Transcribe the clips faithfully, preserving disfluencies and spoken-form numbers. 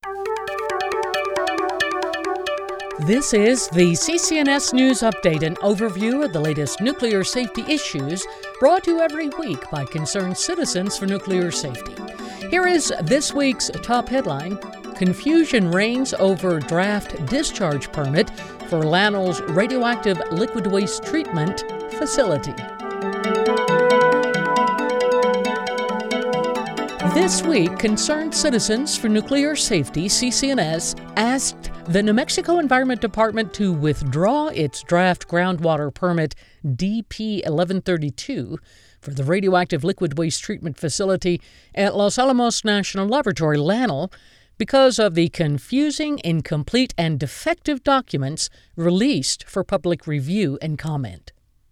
This is the C C N S News Update, an overview of the latest nuclear safety issues brought to you every week by concerned citizens for nuclear safety. Here is this week's top headline: confusion reigns over draft discharge permit for LANL's radioactive liquid waste treatment facility. This week, concerned citizens for nuclear safety, C C N S, asked the New Mexico Environment Department to withdraw its draft groundwater permit D P eleven thirty-two for the radioactive liquid waste treatment facility at Los Alamos National Laboratory, LANL, because of the confusing, incomplete, and defective documents released for public review and comment.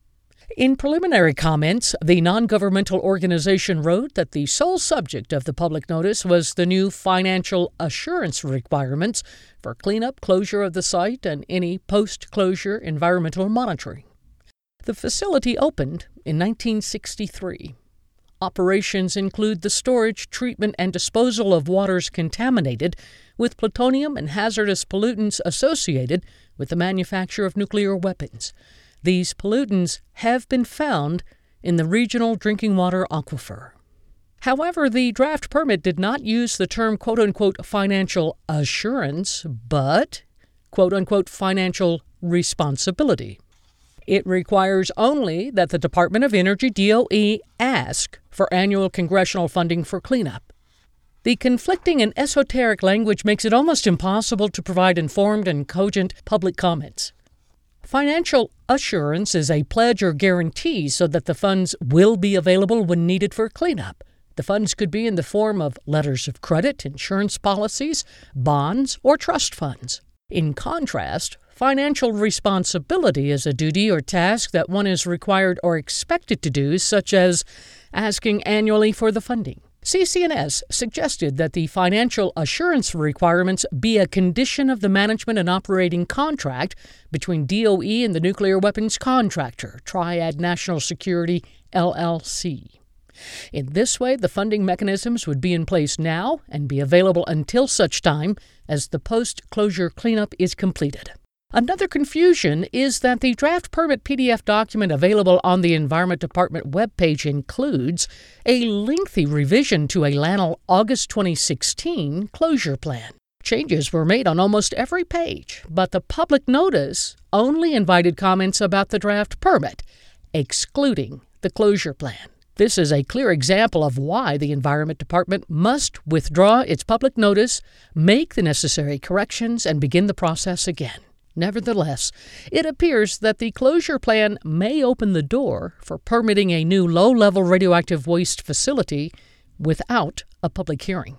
In preliminary comments, the non-governmental organization wrote that the sole subject of the public notice was the new financial assurance requirements for cleanup, closure of the site, and any post-closure environmental monitoring. The facility opened in nineteen sixty-three. Operations include the storage, treatment, and disposal of waters contaminated with plutonium and hazardous pollutants associated with the manufacture of nuclear weapons. These pollutants have been found in the regional drinking water aquifer. However, the draft permit did not use the term quote-unquote financial assurance, but quote-unquote financial responsibility. It requires only that the Department of Energy, D O E, ask for annual congressional funding for cleanup. The conflicting and esoteric language makes it almost impossible to provide informed and cogent public comments. Financial assurance is a pledge or guarantee so that the funds will be available when needed for cleanup. The funds could be in the form of letters of credit, insurance policies, bonds, or trust funds. In contrast, financial responsibility is a duty or task that one is required or expected to do, such as asking annually for the funding. C C N S suggested that the financial assurance requirements be a condition of the management and operating contract between D O E and the nuclear weapons contractor, Triad National Security, L L C. In this way, the funding mechanisms would be in place now and be available until such time as the post-closure cleanup is completed. Another confusion is that the draft permit P D F document available on the Environment Department webpage includes a lengthy revision to a LANL August twenty sixteen closure plan. Changes were made on almost every page, but the public notice only invited comments about the draft permit, excluding the closure plan. This is a clear example of why the Environment Department must withdraw its public notice, make the necessary corrections, and begin the process again. Nevertheless, it appears that the closure plan may open the door for permitting a new low-level radioactive waste facility without a public hearing.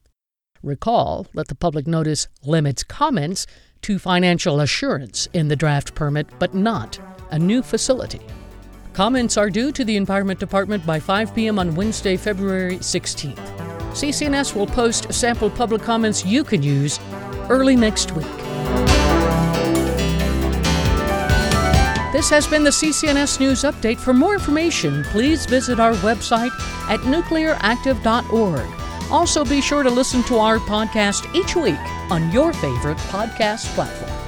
Recall that the public notice limits comments to financial assurance in the draft permit, but not a new facility. Comments are due to the Environment Department by five p.m. on Wednesday, February sixteenth. C C N S will post sample public comments you can use early next week. This has been the C C N S News Update. For more information, please visit our website at nuclear active dot org. Also, be sure to listen to our podcast each week on your favorite podcast platform.